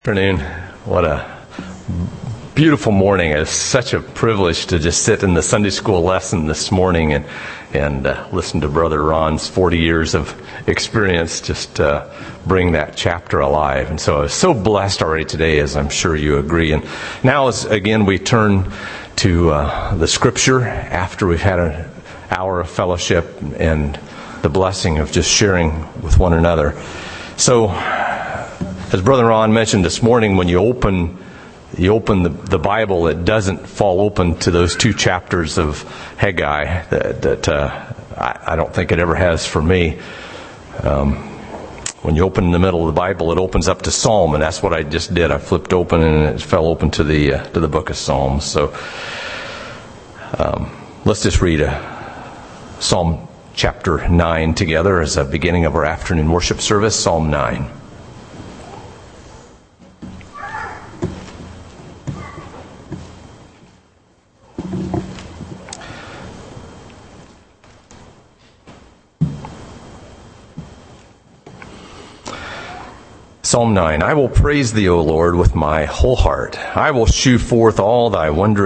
Afternoon. What a beautiful morning. It's such a privilege to just sit in the Sunday school lesson this morning and listen to Brother Ron's 40 years of experience just bring that chapter alive. And so I was so blessed already today, as I'm sure you agree. And now, as again, we turn to the Scripture after we've had an hour of fellowship and the blessing of just sharing with one another. So, as Brother Ron mentioned this morning, when you open the Bible, it doesn't fall open to those two chapters of Haggai that I don't think it ever has for me. When you open in the middle of the Bible, it opens up to Psalm, and that's what I just did. I flipped open, and it fell open to the book of Psalms. So let's just read Psalm chapter 9 together as a beginning of our afternoon worship service. Psalm 9. Psalm 9. I will praise thee, O Lord, with my whole heart. I will shew forth all thy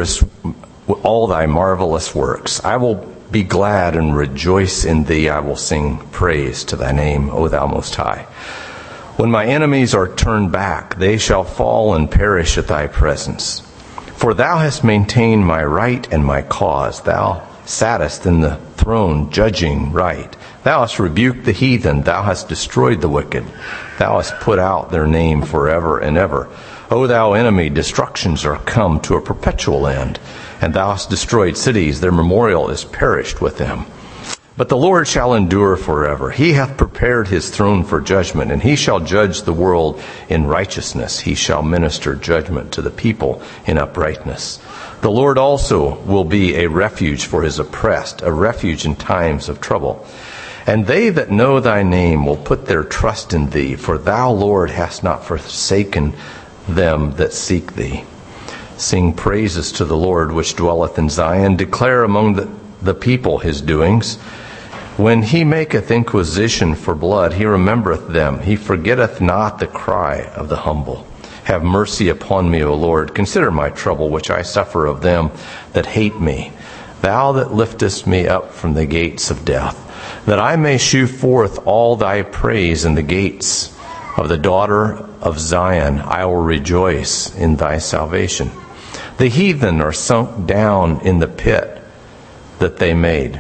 marvelous works. I will be glad and rejoice in thee. I will sing praise to thy name, O thou most high. When my enemies are turned back, they shall fall and perish at thy presence. For thou hast maintained my right and my cause. Thou sattest in the throne, judging right. Thou hast rebuked the heathen. Thou hast destroyed the wicked. Thou hast put out their name forever and ever. O thou enemy, destructions are come to a perpetual end. And thou hast destroyed cities. Their memorial is perished with them. But the Lord shall endure forever. He hath prepared his throne for judgment, and he shall judge the world in righteousness. He shall minister judgment to the people in uprightness. The Lord also will be a refuge for his oppressed, a refuge in times of trouble. And they that know thy name will put their trust in thee, for thou, Lord, hast not forsaken them that seek thee. Sing praises to the Lord which dwelleth in Zion. Declare among the people his doings. When he maketh inquisition for blood, he remembereth them. He forgetteth not the cry of the humble. Have mercy upon me, O Lord. Consider my trouble which I suffer of them that hate me. Thou that liftest me up from the gates of death, that I may shew forth all thy praise in the gates of the daughter of Zion. I will rejoice in thy salvation. The heathen are sunk down in the pit that they made.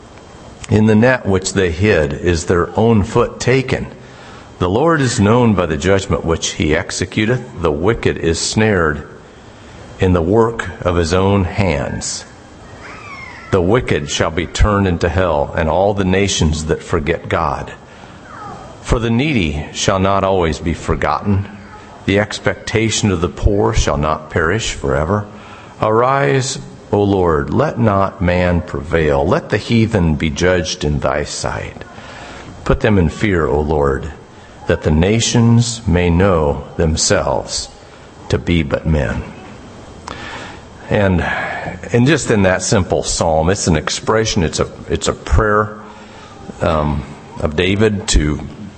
In the net which they hid is their own foot taken. The Lord is known by the judgment which he executeth. The wicked is snared in the work of his own hands. The wicked shall be turned into hell, and all the nations that forget God. For the needy shall not always be forgotten. The expectation of the poor shall not perish forever. Arise, O Lord, let not man prevail. Let the heathen be judged in thy sight. Put them in fear, O Lord, that the nations may know themselves to be but men. And just in that simple psalm, it's an expression, it's a prayer of David to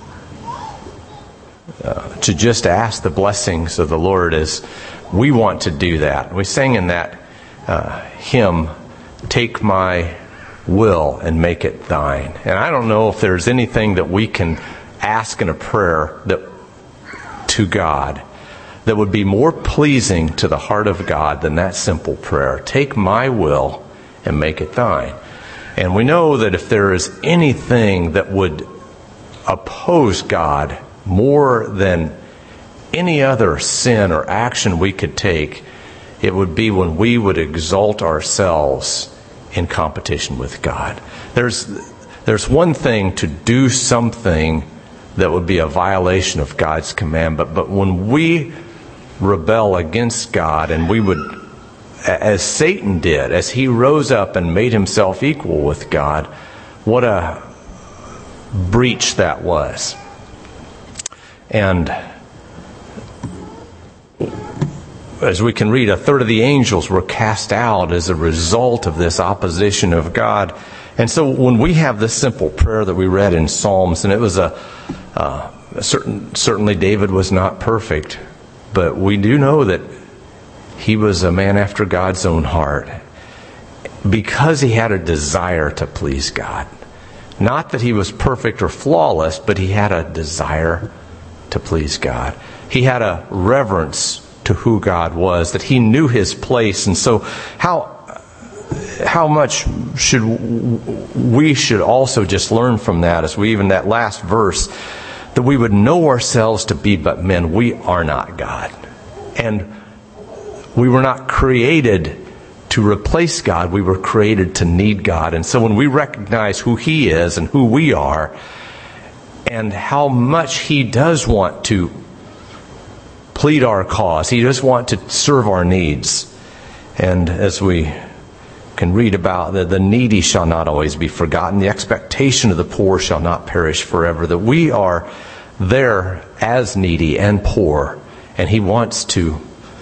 just ask the blessings of the Lord as we want to do that. We sang in that hymn, "Take my will and make it thine." And I don't know if there's anything that we can ask in a prayer to God that would be more pleasing to the heart of God than that simple prayer. Take my will and make it thine. And we know that if there is anything that would oppose God more than any other sin or action we could take, it would be when we would exalt ourselves in competition with God. There's one thing to do something that would be a violation of God's command, but when we rebel against God, and we would, as Satan did, as he rose up and made himself equal with God, what a breach that was. And as we can read, a third of the angels were cast out as a result of this opposition of God. And so when we have this simple prayer that we read in Psalms, and it was certainly David was not perfect, But we do know that he was a man after God's own heart because he had a desire to please God. Not that he was perfect or flawless, but he had a desire to please God. He had a reverence to who God was, that he knew his place. And so how much we should also just learn from that, as we even that last verse, that we would know ourselves to be but men. We are not God. And we were not created to replace God. We were created to need God. And so when we recognize who he is and who we are, and how much he does want to plead our cause, he does want to serve our needs. And as we can read about, the needy shall not always be forgotten, the expectation of the poor shall not perish forever, that we are there as needy and poor, and he wants to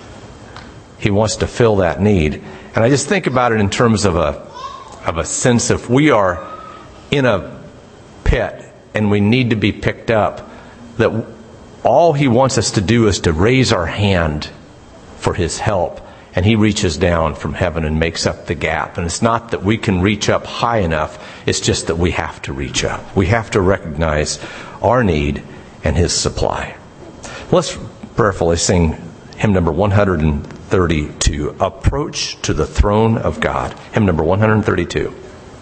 fill that need. And I just think about it in terms of a sense of, we are in a pit and we need to be picked up, that all he wants us to do is to raise our hand for his help, and he reaches down from heaven and makes up the gap. And it's not that we can reach up high enough, it's just that we have to reach up. We have to recognize our need and his supply. Let's prayerfully sing hymn number 132, Approach to the Throne of God. Hymn number 132.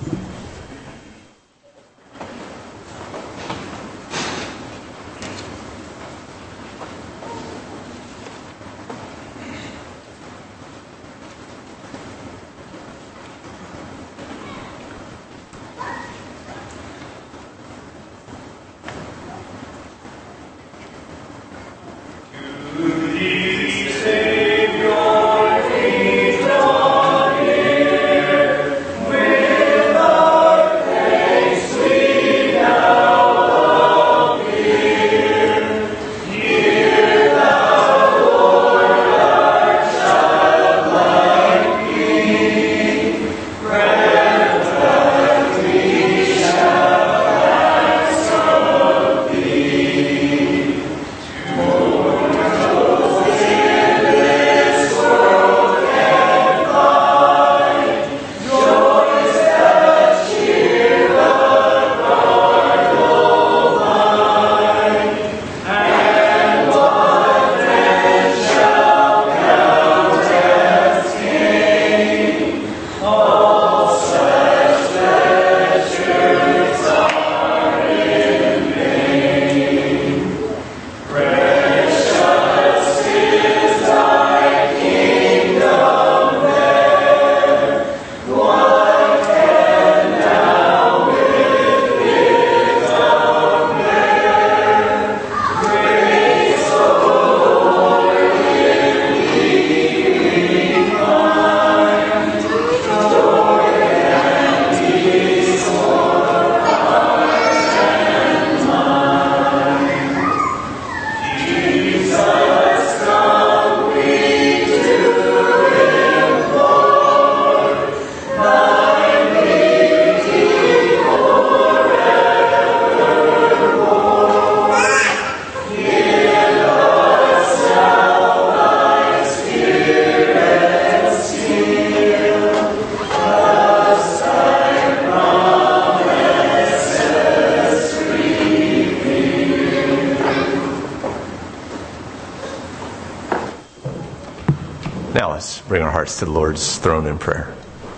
Now let's bring our hearts to the Lord's throne in prayer.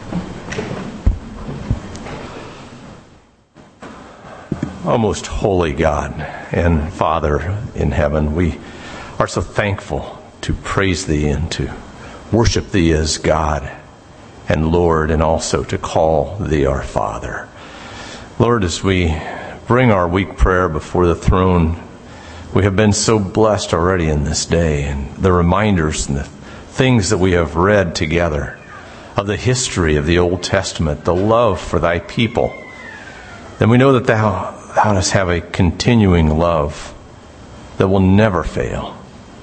O most holy God and Father in heaven, we are so thankful to praise Thee and to worship Thee as God and Lord, and also to call Thee our Father. Lord, as we bring our week prayer before the throne, we have been so blessed already in this day, and the reminders and the things that we have read together of the history of the Old Testament, the love for Thy people. Then we know that Thou dost have a continuing love that will never fail.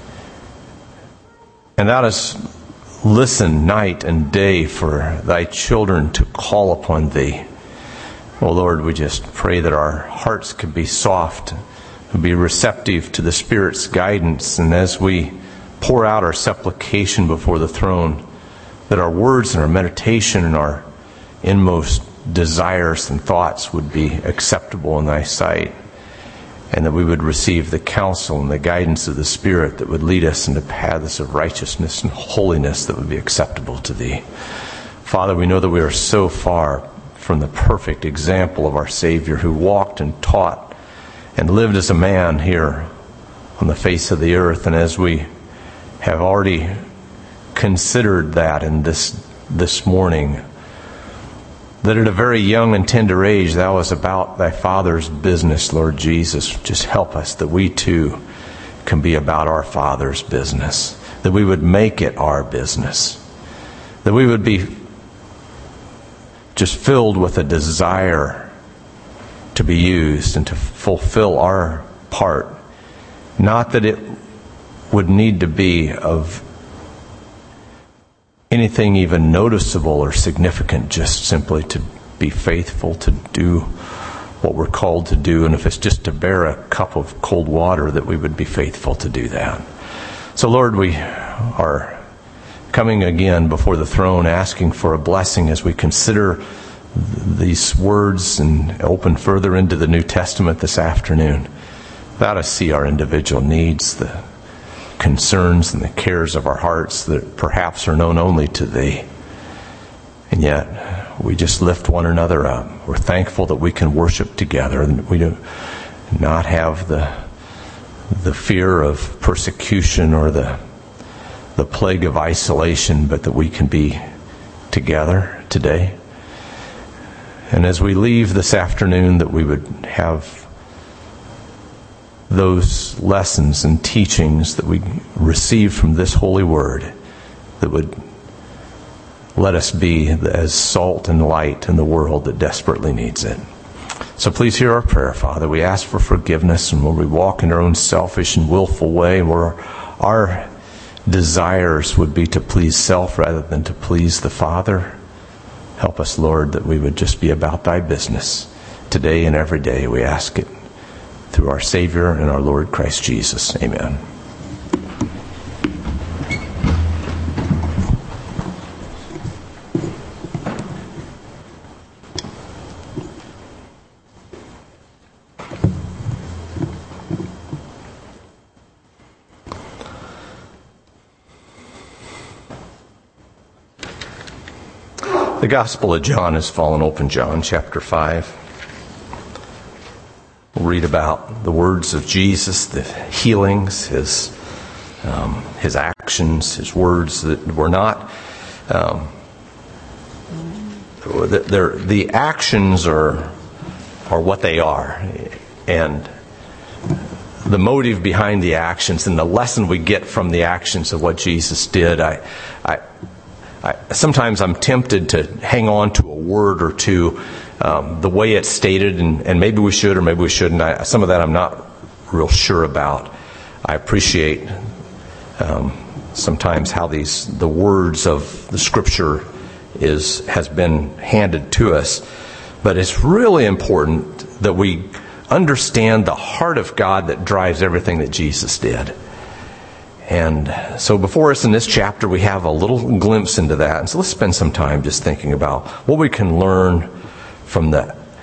And Thou dost listen night and day for Thy children to call upon Thee. Oh Lord, we just pray that our hearts could be soft and be receptive to the Spirit's guidance. And as we pour out our supplication before the throne, that our words and our meditation and our inmost desires and thoughts would be acceptable in thy sight, and that we would receive the counsel and the guidance of the Spirit that would lead us into paths of righteousness and holiness that would be acceptable to thee. Father, we know that we are so far from the perfect example of our Savior, who walked and taught and lived as a man here on the face of the earth. And as we have already considered that in this morning, that at a very young and tender age thou was about thy Father's business, Lord Jesus. Just help us that we too can be about our Father's business, that we would make it our business, that we would be just filled with a desire to be used and to fulfill our part. Not that it would need to be of anything even noticeable or significant, just simply to be faithful to do what we're called to do. And if it's just to bear a cup of cold water, that we would be faithful to do that. So Lord, we are coming again before the throne, asking for a blessing as we consider these words and open further into the New Testament this afternoon. Let us see our individual needs, the concerns and the cares of our hearts that perhaps are known only to thee. And yet we just lift one another up. We're thankful that we can worship together, and we do not have the fear of persecution or the plague of isolation, but that we can be together today. And as we leave this afternoon, that we would have those lessons and teachings that we receive from this holy word that would let us be as salt and light in the world that desperately needs it. So please hear our prayer, Father. We ask for forgiveness, and when we walk in our own selfish and willful way, where our desires would be to please self rather than to please the Father, help us, Lord, that we would just be about thy business today and every day. We ask it through our Savior and our Lord Christ Jesus. Amen. The Gospel of John has fallen open. John chapter 5. We'll read about the words of Jesus, the healings, his actions, his words that were not. The actions are what they are, and the motive behind the actions and the lesson we get from the actions of what Jesus did. Sometimes I'm tempted to hang on to a word or two, the way it's stated, and maybe we should or maybe we shouldn't. Some of that I'm not real sure about. I appreciate sometimes how the words of the Scripture has been handed to us. But it's really important that we understand the heart of God that drives everything that Jesus did. And so before us in this chapter, we have a little glimpse into that. And so let's spend some time just thinking about what we can learn from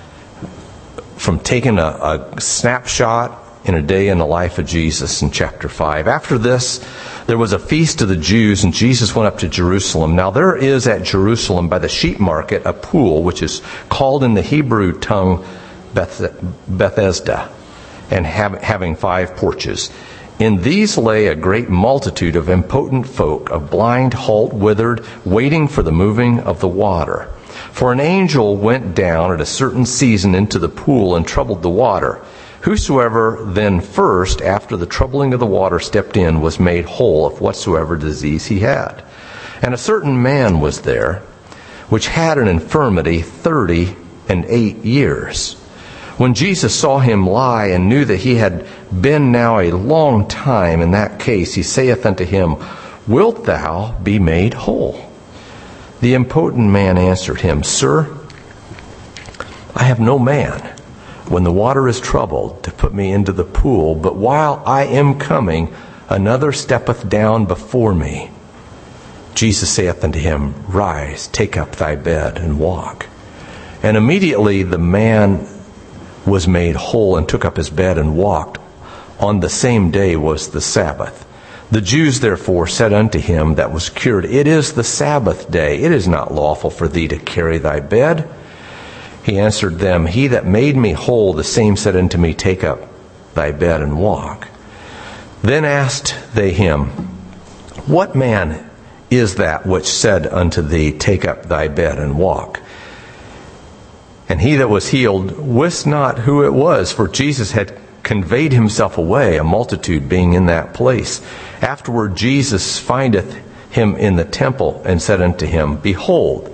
taking a snapshot in a day in the life of Jesus in chapter 5. After this, there was a feast of the Jews, and Jesus went up to Jerusalem. Now there is at Jerusalem by the sheep market a pool, which is called in the Hebrew tongue Bethesda, and having 5 porches. In these lay a great multitude of impotent folk, of blind, halt, withered, waiting for the moving of the water. For an angel went down at a certain season into the pool and troubled the water. Whosoever then first, after the troubling of the water, stepped in, was made whole of whatsoever disease he had. And a certain man was there, which had an infirmity 38 years. When Jesus saw him lie, and knew that he had been now a long time in that case, he saith unto him, Wilt thou be made whole? The impotent man answered him, Sir, I have no man, when the water is troubled, to put me into the pool, but while I am coming, another steppeth down before me. Jesus saith unto him, Rise, take up thy bed, and walk. And immediately the man was made whole, and took up his bed, and walked. On the same day was the Sabbath. The Jews therefore said unto him that was cured, It is the Sabbath day. It is not lawful for thee to carry thy bed. He answered them, He that made me whole, the same said unto me, Take up thy bed and walk. Then asked they him, What man is that which said unto thee, Take up thy bed and walk? And he that was healed wist not who it was, for Jesus had conveyed himself away, a multitude being in that place. Afterward Jesus findeth him in the temple, and said unto him, Behold,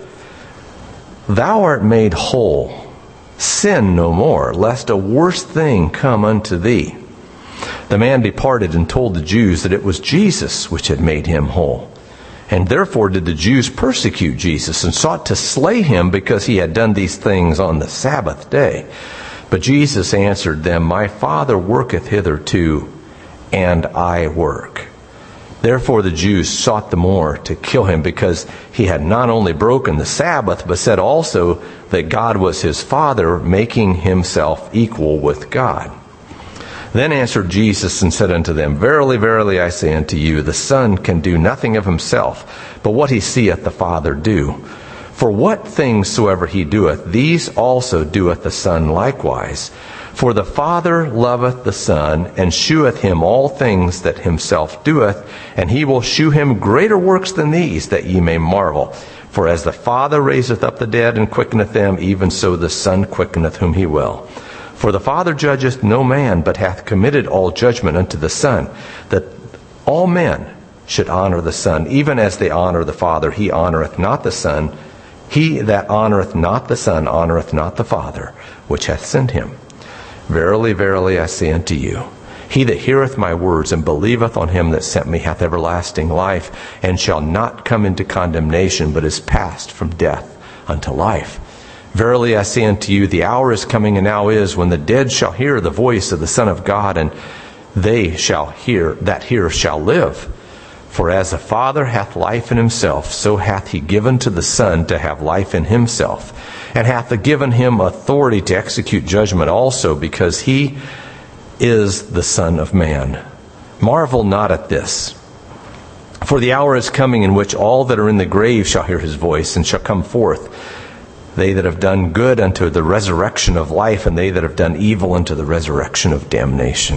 thou art made whole. Sin no more, lest a worse thing come unto thee. The man departed and told the Jews that it was Jesus which had made him whole. And therefore did the Jews persecute Jesus, and sought to slay him, because he had done these things on the Sabbath day. But Jesus answered them, My Father worketh hitherto, and I work. Therefore the Jews sought the more to kill him, because he had not only broken the Sabbath, but said also that God was his Father, making himself equal with God. Then answered Jesus and said unto them, Verily, verily, I say unto you, the Son can do nothing of himself, but what he seeth the Father do. For what things soever he doeth, these also doeth the Son likewise. For the Father loveth the Son, and sheweth him all things that himself doeth, and he will shew him greater works than these, that ye may marvel. For as the Father raiseth up the dead, and quickeneth them, even so the Son quickeneth whom he will. For the Father judgeth no man, but hath committed all judgment unto the Son, that all men should honor the Son, even as they honor the Father. He honoreth not the Son. He that honoreth not the Son honoreth not the Father, which hath sent him. Verily, verily, I say unto you, he that heareth my words and believeth on him that sent me hath everlasting life, and shall not come into condemnation, but is passed from death unto life. Verily I say unto you, the hour is coming, and now is, when the dead shall hear the voice of the Son of God, and they shall hear shall live. For as the Father hath life in himself, so hath he given to the Son to have life in himself, and hath given him authority to execute judgment also, because he is the Son of Man. Marvel not at this. For the hour is coming in which all that are in the grave shall hear his voice, and shall come forth. They that have done good unto the resurrection of life, and they that have done evil unto the resurrection of damnation.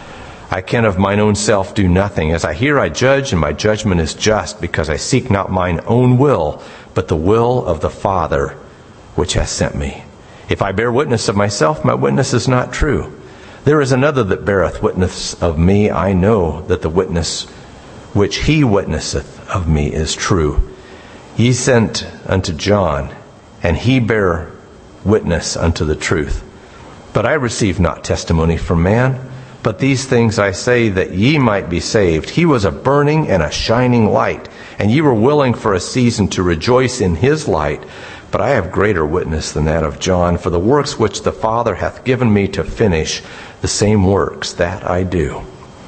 I can of mine own self do nothing. As I hear, I judge, and my judgment is just, because I seek not mine own will, but the will of the Father which hath sent me. If I bear witness of myself, my witness is not true. There is another that beareth witness of me. I know that the witness which he witnesseth of me is true. Ye sent unto John, and he bare witness unto the truth. But I receive not testimony from man, but these things I say, that ye might be saved. He was a burning and a shining light, and ye were willing for a season to rejoice in his light. But I have greater witness than that of John, for the works which the Father hath given me to finish, the same works that I do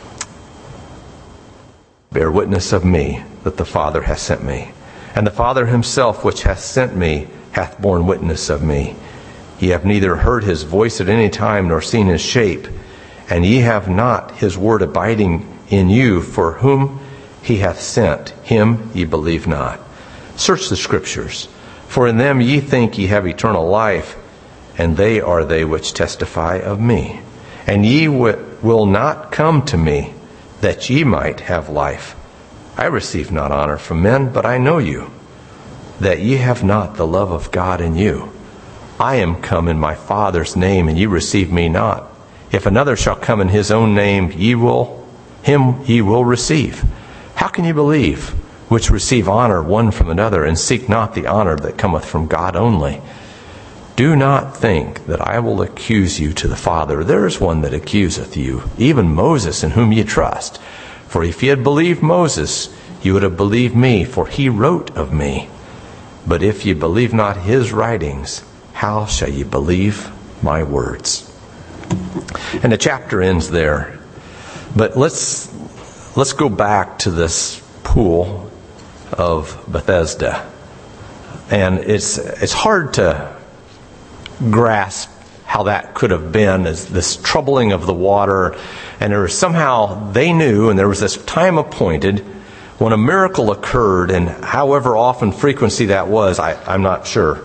bear witness of me, that the Father hath sent me. And the Father himself which hath sent me hath borne witness of me. Ye have neither heard his voice at any time, nor seen his shape. And ye have not his word abiding in you, for whom he hath sent, him ye believe not. Search the Scriptures, for in them ye think ye have eternal life, and they are they which testify of me. And ye will not come to me, that ye might have life. I receive not honor from men, but I know you, that ye have not the love of God in you. I am come in my Father's name, and ye receive me not. If another shall come in his own name, him ye will receive. How can ye believe, which receive honor one from another, and seek not the honor that cometh from God only? Do not think that I will accuse you to the Father. There is one that accuseth you, even Moses, in whom ye trust. For if ye had believed Moses, ye would have believed me, for he wrote of me. But if ye believe not his writings, how shall ye believe my words? And the chapter ends there. But let's let's go back to this pool of Bethesda. And it's hard to grasp how that could have been, as this troubling of the water. And there was somehow they knew, and there was this time appointed when a miracle occurred, and however often frequency that was, I'm not sure.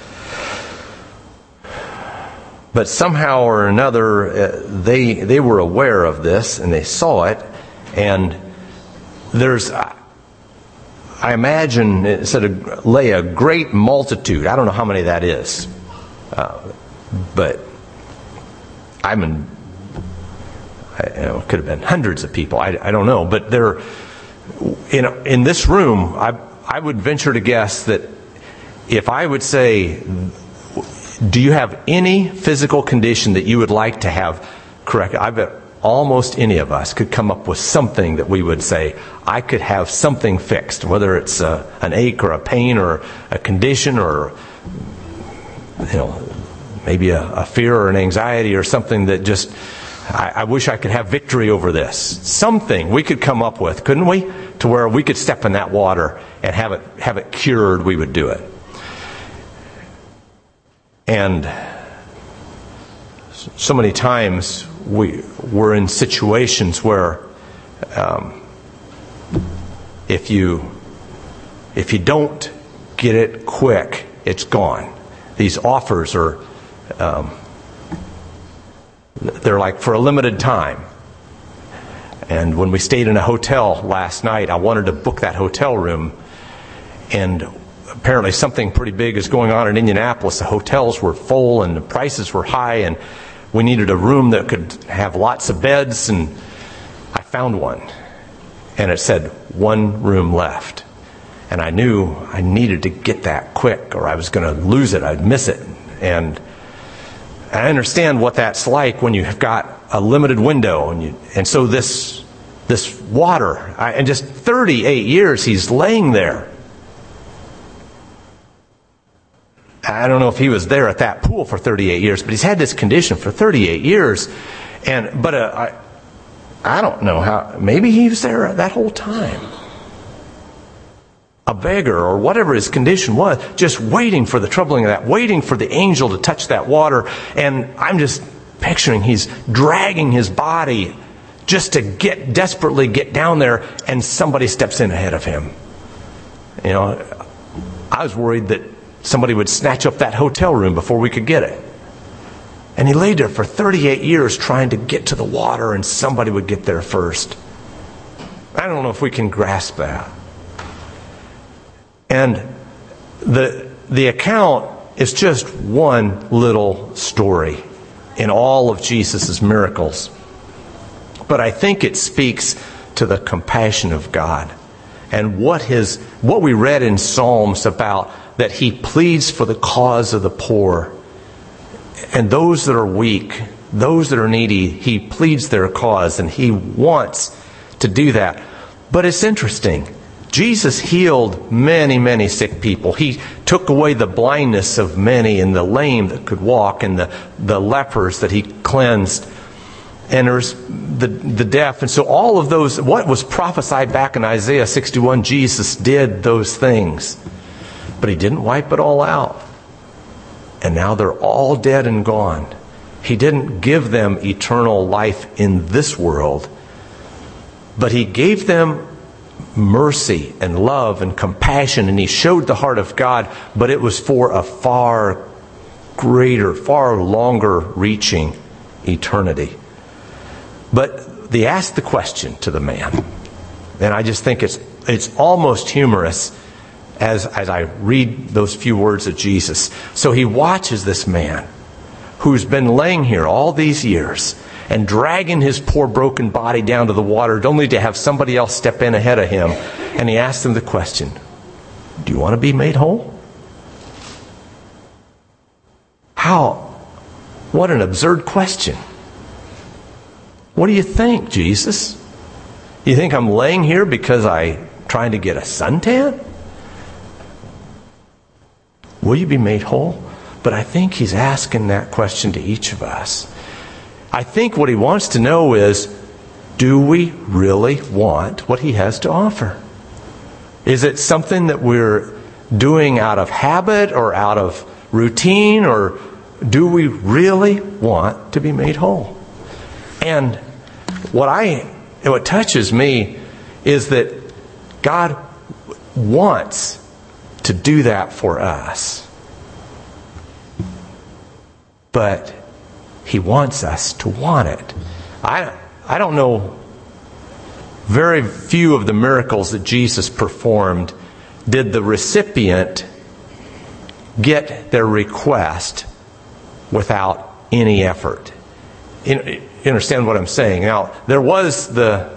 But somehow or another, they were aware of this, and they saw it. And there's, I imagine, it said, lay a great multitude. I don't know how many that is. But it could have been hundreds of people. I don't know. But there, in this room, I would venture to guess that if I would say, do you have any physical condition that you would like to have corrected? I bet almost any of us could come up with something that we would say, I could have something fixed, whether it's an ache or a pain or a condition or, maybe a fear or an anxiety or something that just, I wish I could have victory over this. Something we could come up with, couldn't we? To where we could step in that water and have it cured, we would do it. And so many times we're in situations where if you don't get it quick, it's gone. These offers are they're like for a limited time. And when we stayed in a hotel last night, I wanted to book that hotel room, and apparently something pretty big is going on in Indianapolis. The hotels were full and the prices were high, and we needed a room that could have lots of beds, and I found one. And it said, 1 room left. And I knew I needed to get that quick or I was going to lose it. I'd miss it. And I understand what that's like when you've got a limited window. And so this water, and just 38 years he's laying there. I don't know if he was there at that pool for 38 years, but he's had this condition for 38 years. But I don't know how, maybe he was there that whole time. A beggar or whatever his condition was, just waiting for the troubling of that, waiting for the angel to touch that water. And I'm just picturing he's dragging his body just to desperately get down there, and somebody steps in ahead of him. I was worried that somebody would snatch up that hotel room before we could get it. And he laid there for 38 years trying to get to the water, and somebody would get there first. I don't know if we can grasp that. And the account is just one little story in all of Jesus' miracles. But I think it speaks to the compassion of God and what we read in Psalms about that he pleads for the cause of the poor and those that are weak, those that are needy. He pleads their cause, and he wants to do that. But it's interesting. Jesus healed many, many sick people. He took away the blindness of many, and the lame that could walk, and the lepers that he cleansed, and there's the deaf. And so all of those, what was prophesied back in Isaiah 61, Jesus did those things. But he didn't wipe it all out. And now they're all dead and gone. He didn't give them eternal life in this world, but he gave them mercy and love and compassion, and he showed the heart of God, but it was for a far greater, far longer reaching eternity. But they asked the question to the man, and I just think it's almost humorous as I read those few words of Jesus. So he watches this man who's been laying here all these years and dragging his poor broken body down to the water, only to have somebody else step in ahead of him. And he asked him the question, do you want to be made whole? What an absurd question. What do you think, Jesus? You think I'm laying here because I'm trying to get a suntan? Will you be made whole? But I think he's asking that question to each of us. I think what he wants to know is, do we really want what he has to offer? Is it something that we're doing out of habit or out of routine, or do we really want to be made whole? And what touches me is that God wants to do that for us. But he wants us to want it. I don't know, very few of the miracles that Jesus performed did the recipient get their request without any effort. You understand what I'm saying? Now, there was the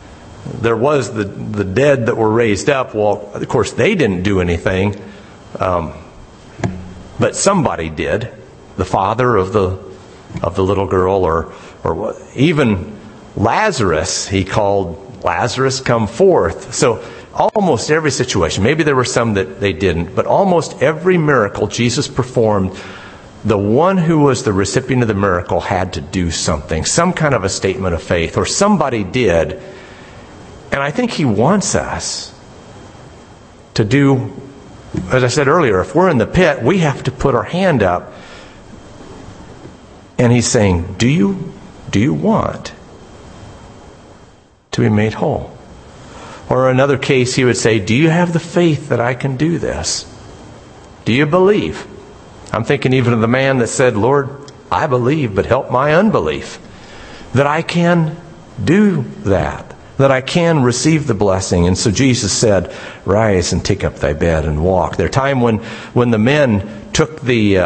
dead that were raised up. Well, of course, they didn't do anything, but somebody did. The father of the little girl, or even Lazarus. He called Lazarus, come forth. So almost every situation, maybe there were some that they didn't, but almost every miracle Jesus performed, the one who was the recipient of the miracle had to do something, some kind of a statement of faith, or somebody did. And I think he wants us to do, as I said earlier, if we're in the pit, we have to put our hand up. And he's saying, do you want to be made whole? Or another case, he would say, do you have the faith that I can do this? Do you believe? I'm thinking even of the man that said, Lord, I believe, but help my unbelief. That I can do that. That I can receive the blessing. And so Jesus said, rise and take up thy bed and walk. There was a time when the men took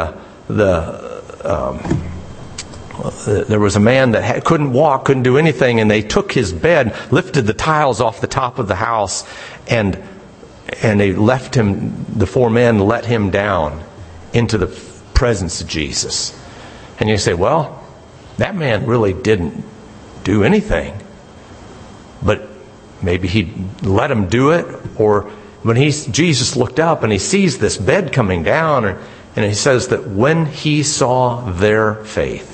there was a man that couldn't walk, couldn't do anything, and they took his bed, lifted the tiles off the top of the house, and they left him, the four men let him down into the presence of Jesus. And you say, well, that man really didn't do anything. But maybe he let him do it, or when Jesus looked up and he sees this bed coming down, and he says that when he saw their faith,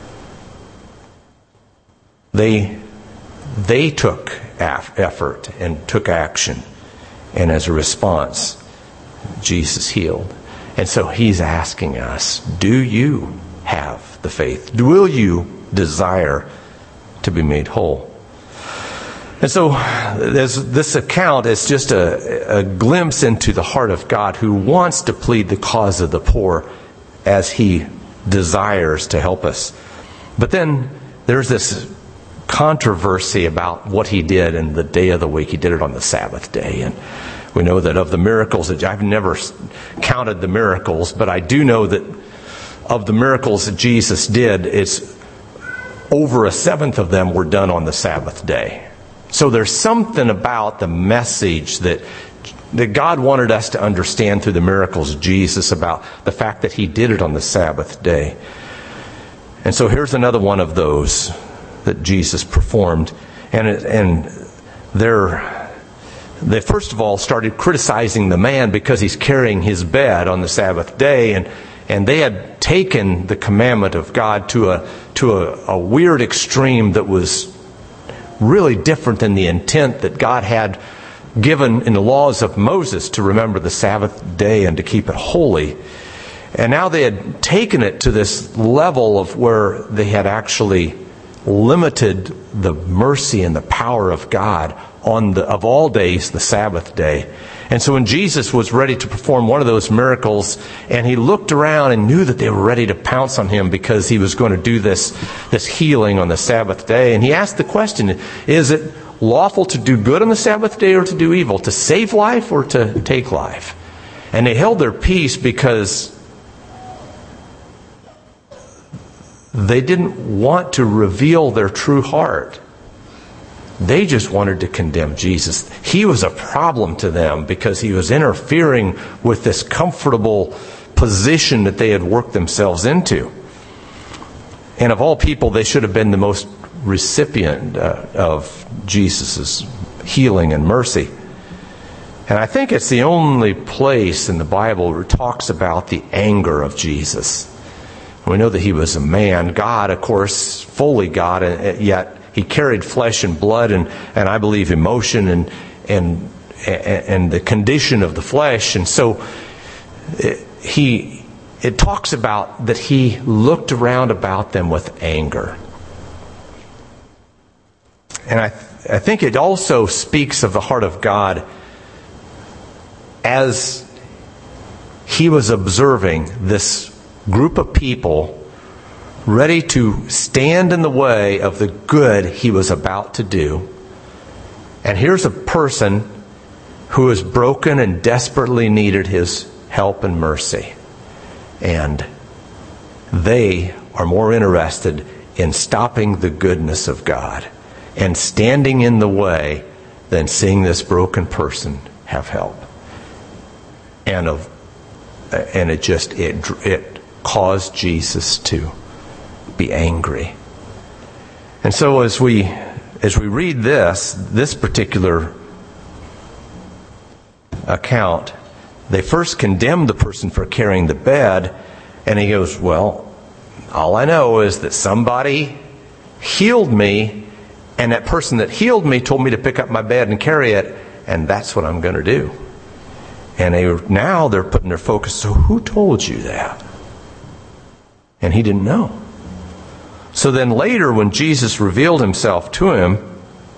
they took effort and took action. And as a response, Jesus healed. And so he's asking us, do you have the faith? Will you desire to be made whole? And so this account is just a glimpse into the heart of God, who wants to plead the cause of the poor as he desires to help us. But then there's this controversy about what he did in the day of the week. He did it on the Sabbath day. And we know that of the miracles, that I've never counted the miracles, but I do know that of the miracles that Jesus did, it's over a seventh of them were done on the Sabbath day. So there's something about the message that God wanted us to understand through the miracles of Jesus, about the fact that he did it on the Sabbath day. And so here's another one of those that Jesus performed. And they first of all started criticizing the man because he's carrying his bed on the Sabbath day, and they had taken the commandment of God to a weird extreme that was really different than the intent that God had given in the laws of Moses, to remember the Sabbath day and to keep it holy. And now they had taken it to this level of where they had actually limited the mercy and the power of God on of all days, the Sabbath day. And so when Jesus was ready to perform one of those miracles, and he looked around and knew that they were ready to pounce on him because he was going to do this healing on the Sabbath day, and he asked the question, is it lawful to do good on the Sabbath day or to do evil, to save life or to take life? And they held their peace because they didn't want to reveal their true heart. They just wanted to condemn Jesus. He was a problem to them because he was interfering with this comfortable position that they had worked themselves into. And of all people, they should have been the most recipient of Jesus' healing and mercy. And I think it's the only place in the Bible where it talks about the anger of Jesus. We know that he was a man, God, of course, fully God, yet he carried flesh and blood and I believe emotion and the condition of the flesh. And so it talks about that he looked around about them with anger. And I think it also speaks of the heart of God as he was observing this group of people ready to stand in the way of the good he was about to do. And here's a person who is broken and desperately needed his help and mercy. And they are more interested in stopping the goodness of God and standing in the way than seeing this broken person have help. And it caused Jesus to be angry. And so as we read this particular account, they first condemn the person for carrying the bed, and he goes, well, all I know is that somebody healed me, and that person that healed me told me to pick up my bed and carry it, and that's what I'm going to do. And now they're putting their focus, so who told you that? And he didn't know. So then later when Jesus revealed himself to him,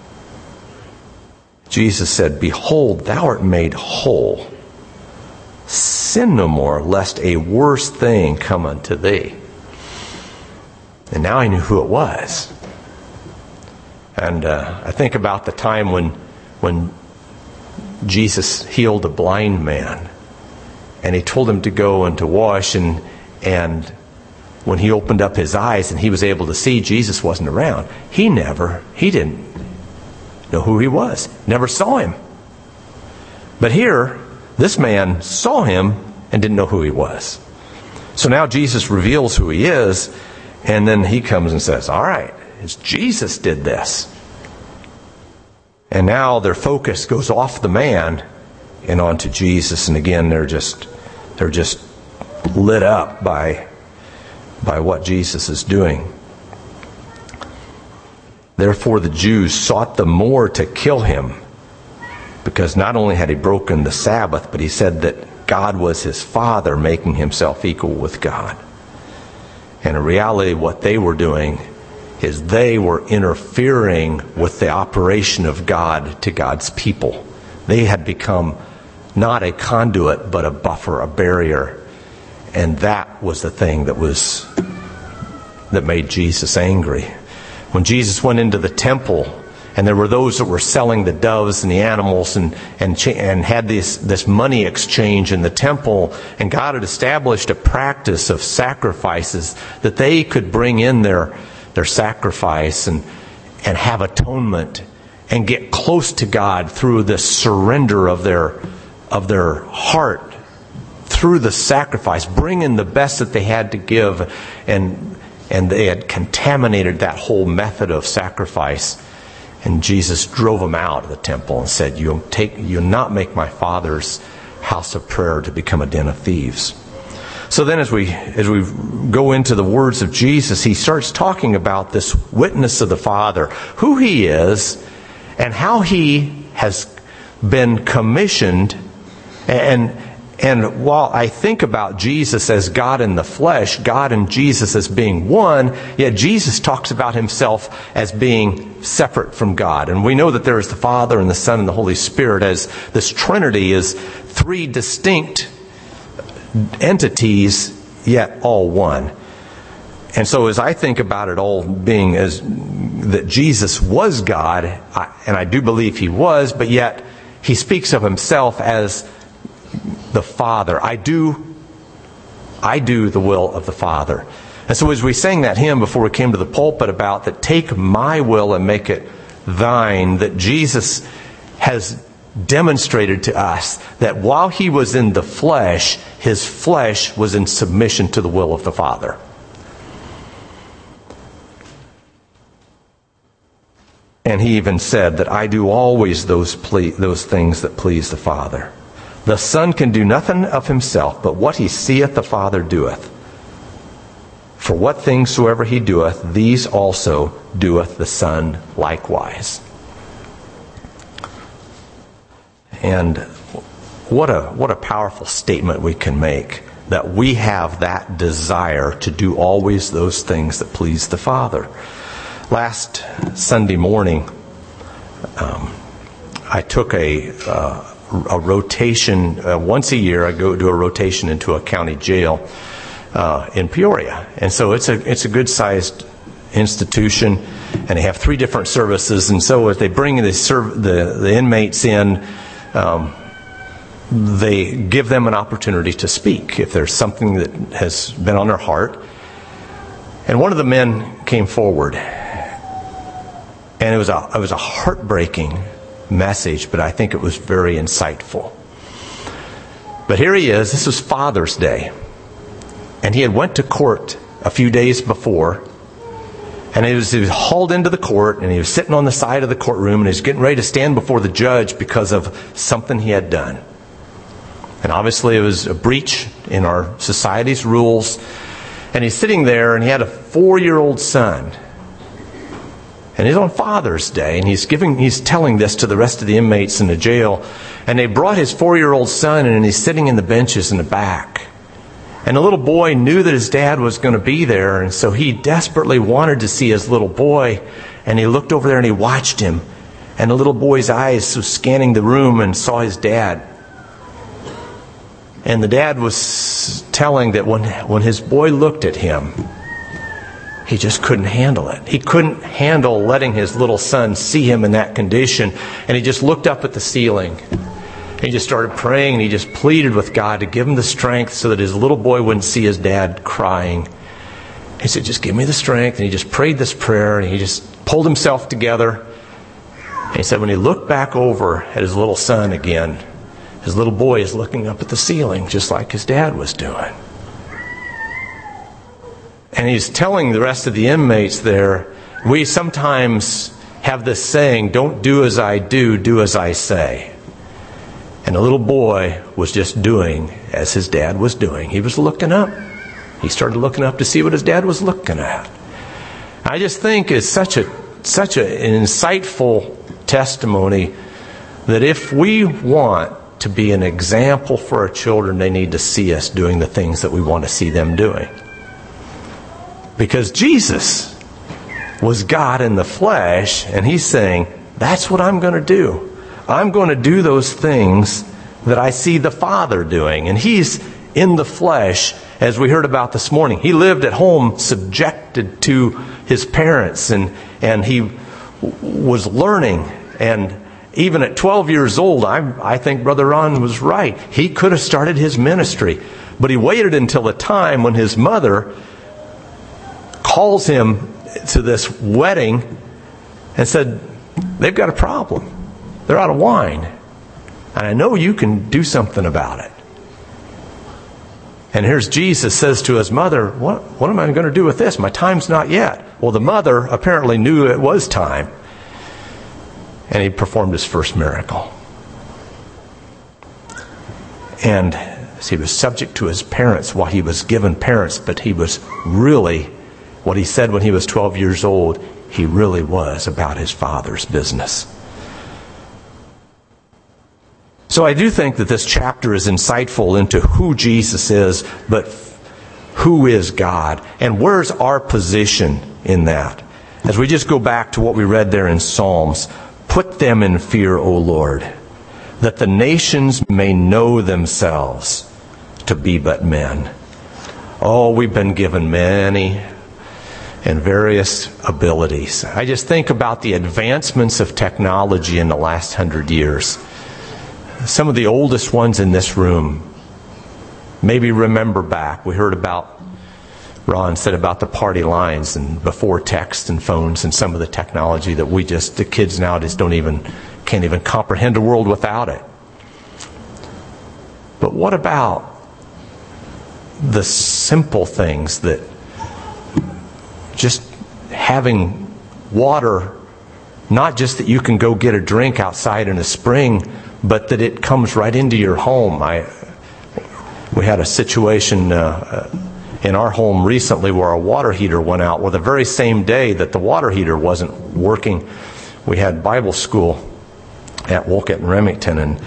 Jesus said, behold, thou art made whole. Sin no more, lest a worse thing come unto thee. And now I knew who it was. And I think about the time when Jesus healed a blind man, and he told him to go and to wash, and when he opened up his eyes and he was able to see, Jesus wasn't around. He didn't know who he was, never saw him. But here, this man saw him and didn't know who he was. So now Jesus reveals who he is, and then he comes and says, all right, it's Jesus did this. And now their focus goes off the man and onto Jesus. And again, they're just lit up by what Jesus is doing. Therefore the Jews sought the more to kill him, because not only had he broken the Sabbath, but he said that God was his Father, making himself equal with God. And in reality, what they were doing is they were interfering with the operation of God to God's people. They had become not a conduit, but a buffer, a barrier. And that was the thing that made Jesus angry. When Jesus went into the temple, and there were those that were selling the doves and the animals and had this money exchange in the temple, and God had established a practice of sacrifices that they could bring in their sacrifice and have atonement and get close to God through the surrender of their heart, through the sacrifice, bring in the best that they had to give, and they had contaminated that whole method of sacrifice. And Jesus drove them out of the temple and said, you'll not make my Father's house of prayer to become a den of thieves. So then as we go into the words of Jesus, he starts talking about this witness of the Father, who he is, and how he has been commissioned. And while I think about Jesus as God in the flesh, God and Jesus as being one, yet Jesus talks about himself as being separate from God. And we know that there is the Father and the Son and the Holy Spirit, as this Trinity is three distinct entities, yet all one. And so as I think about it all being as that Jesus was God, and I do believe he was, but yet he speaks of himself as the Father. I do the will of the Father. And so as we sang that hymn before we came to the pulpit about that, take my will and make it thine, that Jesus has demonstrated to us that while he was in the flesh, his flesh was in submission to the will of the Father. And he even said that I do always those things that please the Father. The Son can do nothing of himself, but what he seeth the Father doeth. For what things soever he doeth, these also doeth the Son likewise. And what a powerful statement we can make, that we have that desire to do always those things that please the Father. Last Sunday morning, I took a rotation. Once a year, I go do a rotation into a county jail in Peoria, and so it's a good-sized institution, and they have 3 different services. And so as they bring the inmates in, they give them an opportunity to speak if there's something that has been on their heart. And one of the men came forward, and it was a heartbreaking message, but I think it was very insightful. But here he is. This was Father's Day, and he had went to court a few days before, and he was hauled into the court, and he was sitting on the side of the courtroom, and he was getting ready to stand before the judge because of something he had done. And obviously it was a breach in our society's rules. And he's sitting there, and he had a 4-year-old son. And he's on Father's Day, and he's telling this to the rest of the inmates in the jail. And they brought his 4-year-old son, and he's sitting in the benches in the back. And the little boy knew that his dad was going to be there, and so he desperately wanted to see his little boy. And he looked over there and he watched him. And the little boy's eyes was scanning the room and saw his dad. And the dad was telling that when his boy looked at him, he just couldn't handle it. He couldn't handle letting his little son see him in that condition. And he just looked up at the ceiling. He just started praying, and he just pleaded with God to give him the strength so that his little boy wouldn't see his dad crying. He said, just give me the strength. And he just prayed this prayer, and he just pulled himself together. And he said when he looked back over at his little son again, his little boy is looking up at the ceiling just like his dad was doing. And he's telling the rest of the inmates there, we sometimes have this saying, don't do as I do, do as I say. And the little boy was just doing as his dad was doing. He was looking up. He started looking up to see what his dad was looking at. I just think it's such an insightful testimony that if we want to be an example for our children, they need to see us doing the things that we want to see them doing. Because Jesus was God in the flesh, and he's saying, that's what I'm going to do. I'm going to do those things that I see the Father doing. And he's in the flesh, as we heard about this morning. He lived at home subjected to his parents, and he was learning. And even at 12 years old, I think Brother Ron was right. He could have started his ministry. But he waited until the time when his mother calls him to this wedding and said, they've got a problem. They're out of wine. And I know you can do something about it. And here's Jesus says to his mother, what am I going to do with this? My time's not yet. Well, the mother apparently knew it was time. And he performed his first miracle. And he was subject to his parents while he was given parents, but he was really, what he said when he was 12 years old, he really was about his Father's business. So I do think that this chapter is insightful into who Jesus is, but who is God? And where's our position in that? As we just go back to what we read there in Psalms, put them in fear, O Lord, that the nations may know themselves to be but men. Oh, we've been given many and various abilities. I just think about the advancements of technology in the last 100 years. Some of the oldest ones in this room maybe remember back. We heard about, Ron said about the party lines and before text and phones and some of the technology that the kids nowadays can't even comprehend a world without it. But what about the simple things that just having water, not just that you can go get a drink outside in a spring, but that it comes right into your home. We had a situation in our home recently where our water heater went out. Well, the very same day that the water heater wasn't working, we had Bible school at Wolcott and Remington, and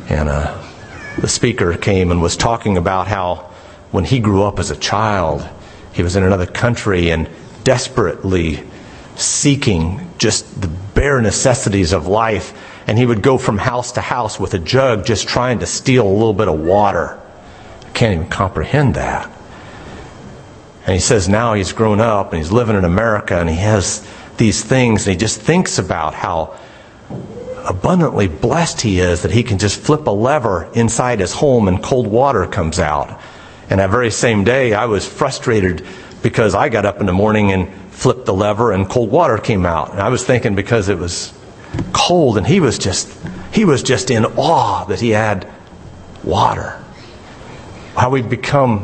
the speaker came and was talking about how when he grew up as a child, he was in another country and desperately seeking just the bare necessities of life. And he would go from house to house with a jug just trying to steal a little bit of water. I can't even comprehend that. And he says now he's grown up and he's living in America and he has these things and he just thinks about how abundantly blessed he is that he can just flip a lever inside his home and cold water comes out. And that very same day I was frustrated because I got up in the morning and flipped the lever and cold water came out. And I was thinking because it was cold and he was just in awe that he had water. How we become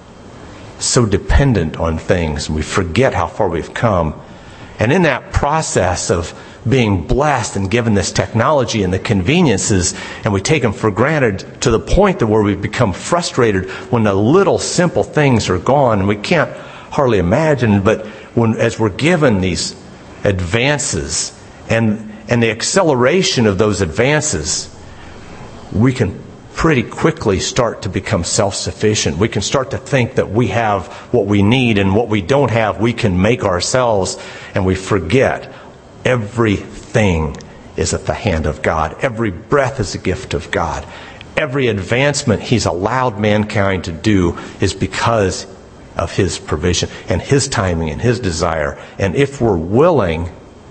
so dependent on things and we forget how far we've come. And in that process of being blessed and given this technology and the conveniences, and we take them for granted to the point that where we become frustrated when the little simple things are gone, and we can't hardly imagine, but as we're given these advances and the acceleration of those advances, we can pretty quickly start to become self-sufficient. We can start to think that we have what we need, and what we don't have we can make ourselves, and we forget everything is at the hand of God. Every breath is a gift of God. Every advancement He's allowed mankind to do is because of His provision and His timing and His desire. And if we're willing,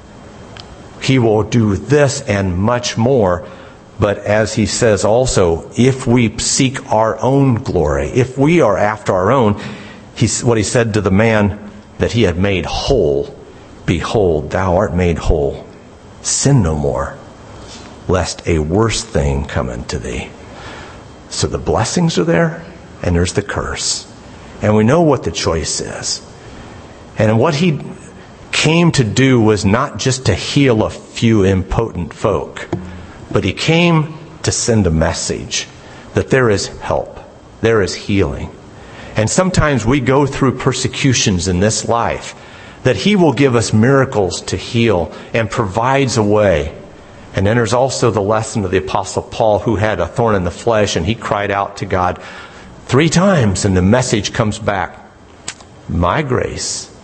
He will do this and much more. But as He says also, if we seek our own glory, if we are after our own, what He said to the man that He had made whole, behold, thou art made whole. Sin no more, lest a worse thing come unto thee. So the blessings are there, and there's the curse. And we know what the choice is. And what He came to do was not just to heal a few impotent folk, but He came to send a message that there is help, there is healing. And sometimes we go through persecutions in this life, that He will give us miracles to heal and provides a way. And then there's also the lesson of the Apostle Paul, who had a thorn in the flesh, and he cried out to God 3 times, and the message comes back, my grace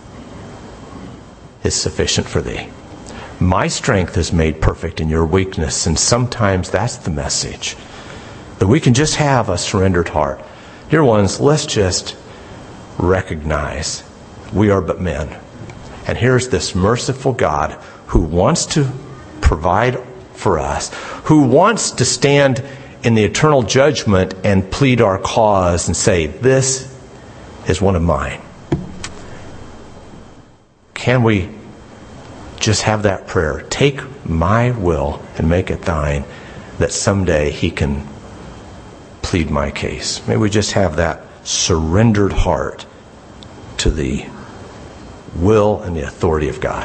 is sufficient for thee. My strength is made perfect in your weakness. And sometimes that's the message, that we can just have a surrendered heart. Dear ones, let's just recognize we are but men. And here's this merciful God who wants to provide for us, who wants to stand in the eternal judgment and plead our cause and say, this is one of mine. Can we just have that prayer? Take my will and make it thine, that someday He can plead my case. May we just have that surrendered heart to the will and the authority of God.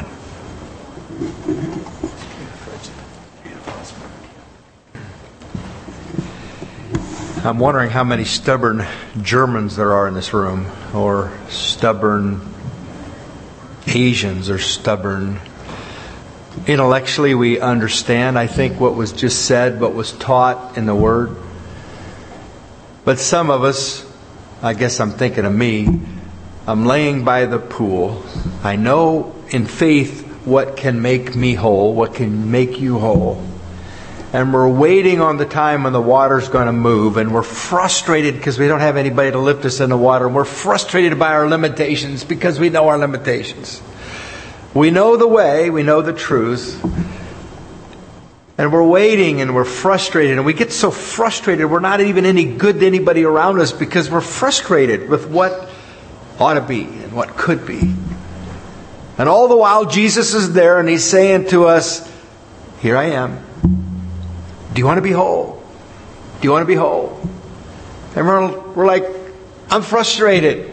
I'm wondering how many stubborn Germans there are in this room, or stubborn Asians, or stubborn. Intellectually, we understand, I think, what was just said, what was taught in the Word. But some of us, I guess I'm thinking of me, I'm laying by the pool. I know in faith what can make me whole, what can make you whole. And we're waiting on the time when the water's going to move, and we're frustrated because we don't have anybody to lift us in the water. And we're frustrated by our limitations because we know our limitations. We know the way, we know the truth. And we're waiting and we're frustrated, and we get so frustrated we're not even any good to anybody around us because we're frustrated with what ought to be and what could be. And all the while Jesus is there and He's saying to us, here I am. Do you want to be whole? Do you want to be whole? And we're like, I'm frustrated.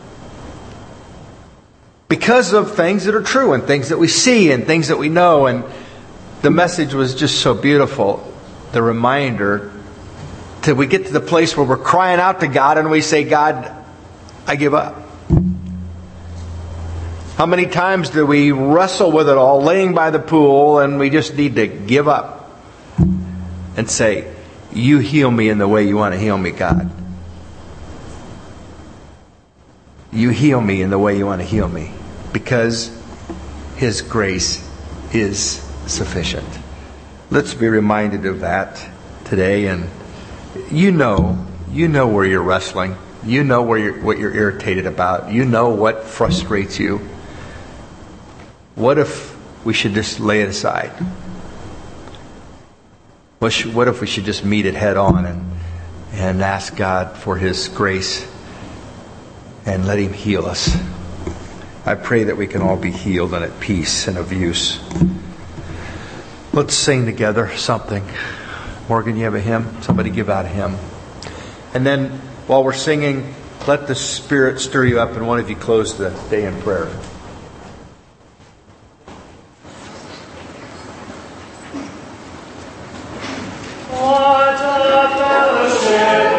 Because of things that are true and things that we see and things that we know. And the message was just so beautiful. The reminder till we get to the place where we're crying out to God and we say, God, I give up. How many times do we wrestle with it all, laying by the pool, and we just need to give up and say, you heal me in the way you want to heal me, God. You heal me in the way you want to heal me, because His grace is sufficient. Let's be reminded of that today. And you know where you're wrestling. You know what you're irritated about. You know what frustrates you. What if we should just lay it aside? What if we should just meet it head on and ask God for His grace and let Him heal us? I pray that we can all be healed and at peace and of use. Let's sing together something. Morgan, you have a hymn? Somebody give out a hymn. And then while we're singing, let the Spirit stir you up, and one of you close the day in prayer. What a fellowship!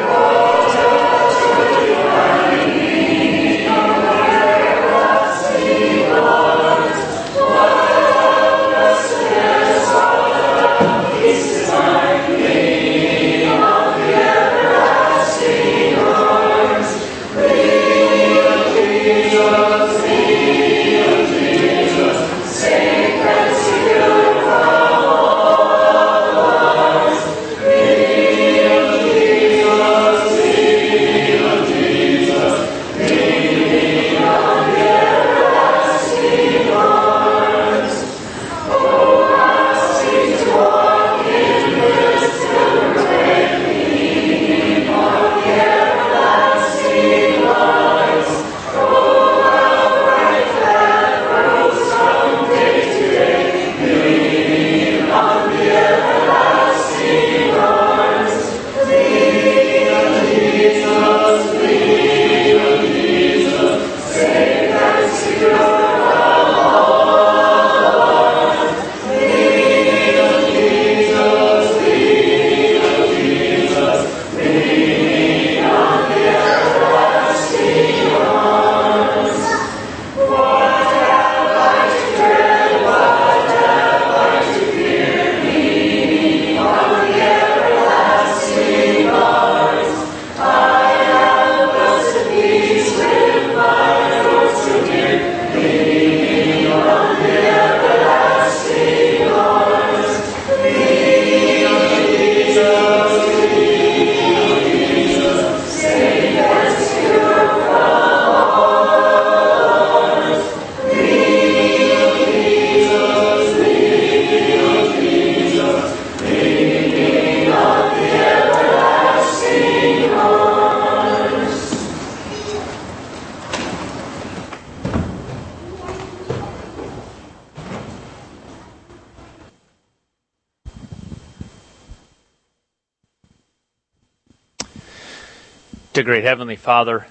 To great Heavenly Father,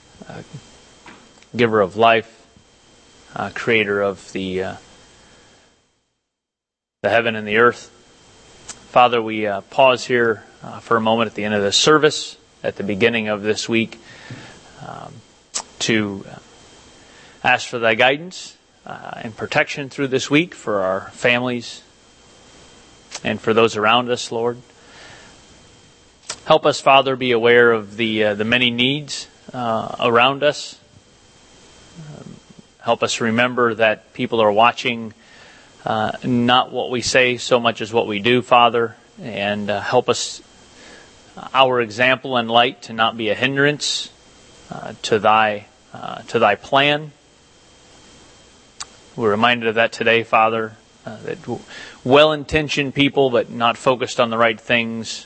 giver of life, creator of the heaven and the earth. Father, we pause here for a moment at the end of this service, at the beginning of this week, to ask for Thy guidance and protection through this week for our families and for those around us, Lord. Help us, Father, be aware of the many needs around us. Help us remember that people are watching not what we say so much as what we do, Father. And help us, our example and light, to not be a hindrance to Thy plan. We're reminded of that today, Father, that well-intentioned people but not focused on the right things.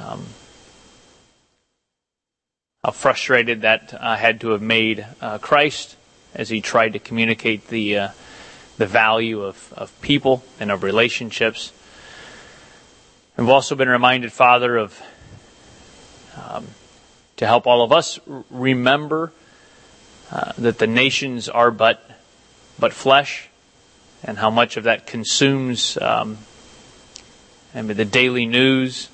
How frustrated that had to have made Christ as He tried to communicate the value of people and of relationships. We've also been reminded, Father, of to help all of us remember that the nations are but flesh, and how much of that consumes the daily news.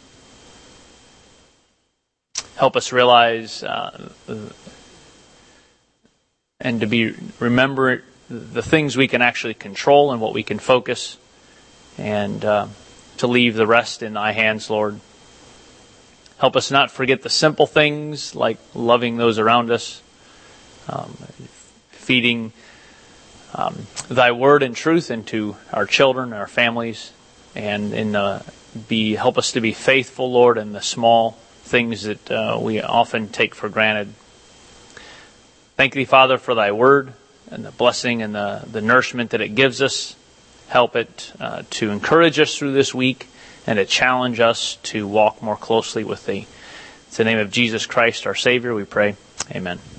Help us realize and to remember the things we can actually control and what we can focus, and to leave the rest in thy hands, Lord. Help us not forget the simple things like loving those around us, feeding thy word and truth into our children, our families, and help us to be faithful, Lord, in the small things that we often take for granted. Thank thee, Father, for thy word and the blessing and the nourishment that it gives us. Help it to encourage us through this week and to challenge us to walk more closely with thee. It's the name of Jesus Christ, our Savior, we pray. Amen.